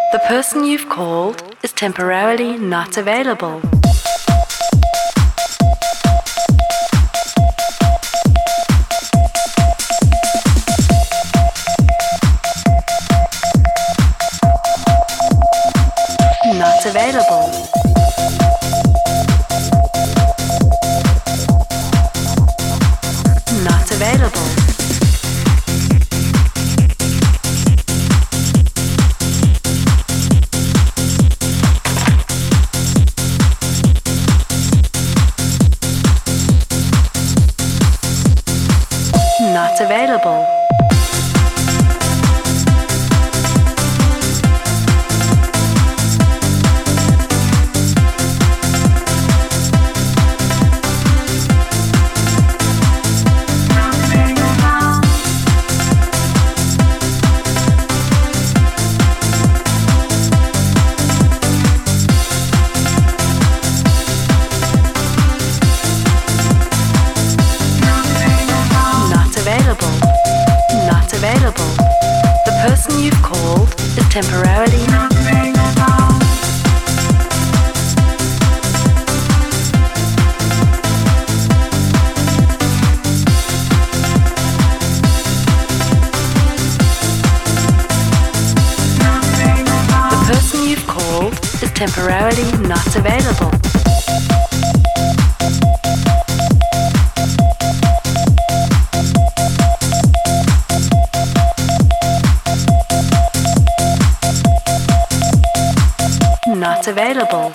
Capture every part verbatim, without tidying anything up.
The person you've called is temporarily not available. Not available. Not available. Not available. Not available. The person you've called is temporarily not available. The person you've called is temporarily not available. Not available.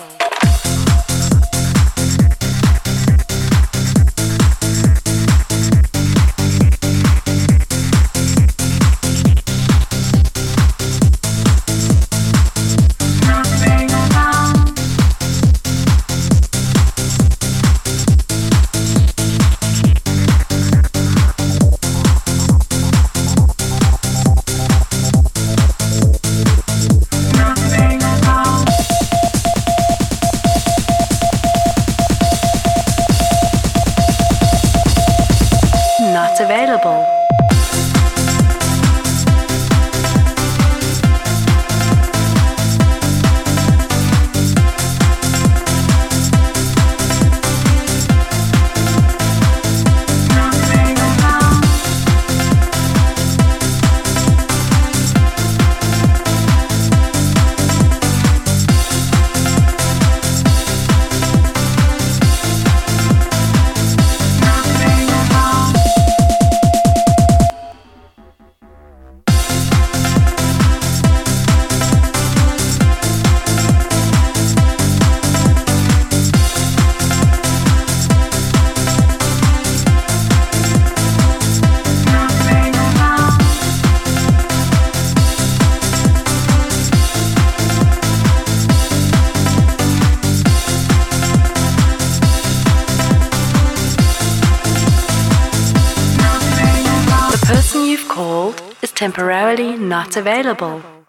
Not available. The person you've called is temporarily not available.